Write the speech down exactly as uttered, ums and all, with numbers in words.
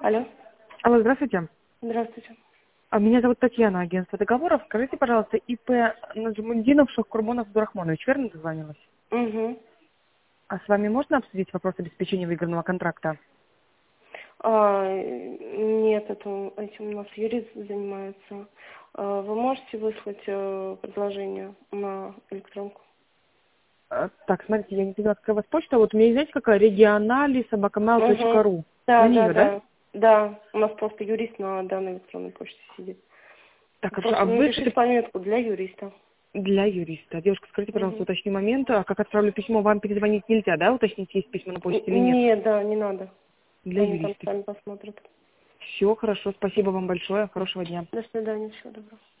Алло. Алло, здравствуйте. Здравствуйте. А, Меня зовут Татьяна, агентство договоров. Скажите, пожалуйста, ИП Наджмуддинов Шахкурмонов Абдурахманович, верно дозвонилась? Угу. А с вами можно обсудить вопрос обеспечения выигранного контракта? А, нет, это, этим у нас юрист занимается. А, вы можете выслать э, предложение на электронку? А, Так, смотрите, я не поняла, какая у вас почта. Вот у меня есть, знаете, какая? регионали собака мейл точка Угу. ру. На Да, да, нее, да? да. Да, у нас просто юрист на данной электронной почте сидит. Так, хорошо. А Просто вы напишите это пометку для юриста. для юриста. Девушка, скажите, пожалуйста, Угу. уточни момент. А как отправлю письмо, вам перезвонить нельзя, да? Уточнить, есть письмо на почте или нет? Нет, да, не надо. Для Они там юриста. сами посмотрят. Все хорошо, спасибо вам большое. Хорошего дня. До свидания, всего доброго.